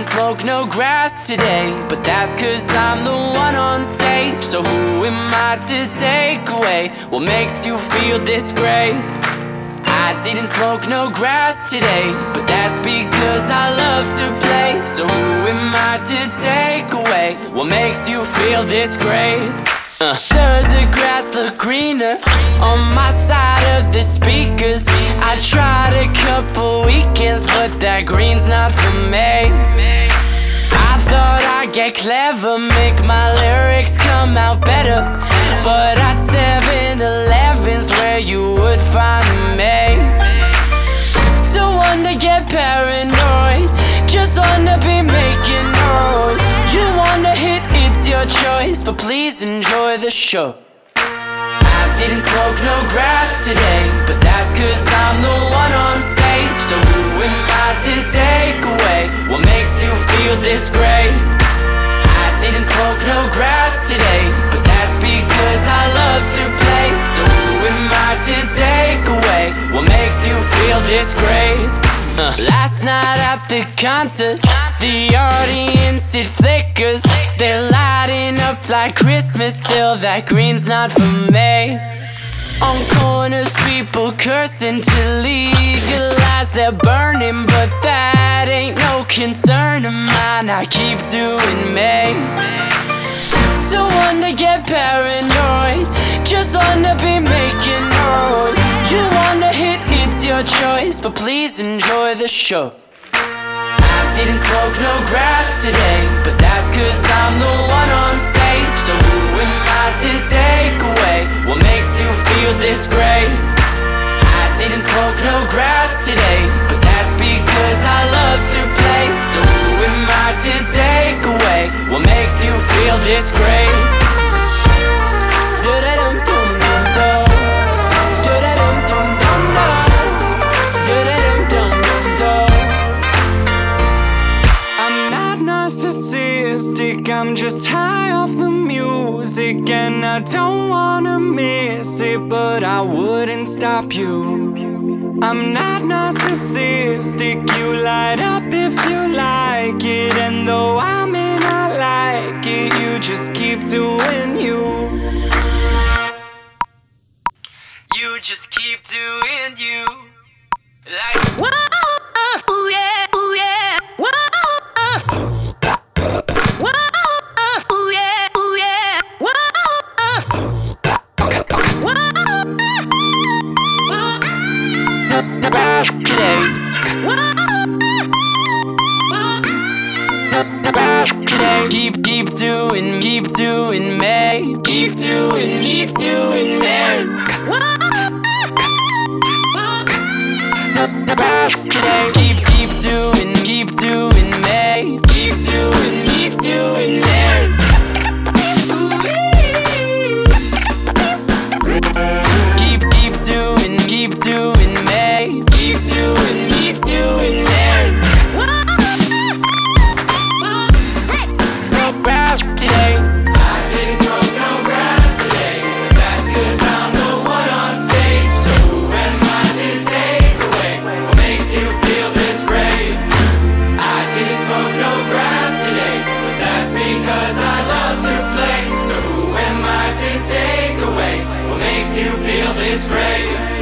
didn't smoke no grass today, but that's 'cause I'm the one on stage. So who am I to take away what makes you feel this great? I didn't smoke no grass today, but that's because I love to play. So who am I to take away what makes you feel this great? Does the grass look greener on my side of the speakers? I tried a couple weekends, but that green's not for me. I thought I'd get clever, make my lyrics come out better, but at 7-Eleven's where you would find me. Don't wanna get paranoid, just wanna be making noise. You wanna hit, it's your choice, but please enjoy the show. I didn't smoke no grass today, but that's 'cause I'm the one on stage. So who am I to take away what makes you feel this great? I didn't smoke no grass today, but that's because I love to play. So who am I to take away what makes you feel this great? Last night at the concert, the audience, it flickers. They're lighting up like Christmas, still that green's not for me. On corners, people cursing to legalize their burning, but that ain't no concern of mine, I keep doing me. Don't wanna get paranoid, just wanna be making noise. You wanna hit, it's your choice, but please enjoy the show. I didn't smoke no grass today, but that's 'cause I'm the one on stage. So who am I to take away what makes you feel this great? I didn't smoke no grass today, but that's because I love to play. So who am I to take away what makes you feel this great? Narcissistic, I'm just high off the music, and I don't wanna miss it, but I wouldn't stop you. I'm not narcissistic, you light up if you like it, and though I may not like it, you just keep doing you. You just keep doing you. Like whoa, ooh yeah, ooh yeah, whoa. Keep doing me, keep doing me. Keep doing me. Keep doing me, keep doing me. Keep doing me. No grass today. I didn't smoke no grass today, but that's 'cause I'm the one on stage. So who am I to take away what makes you feel this great? I didn't smoke no grass today, but that's because I love to play. So who am I to take away what makes you feel this great?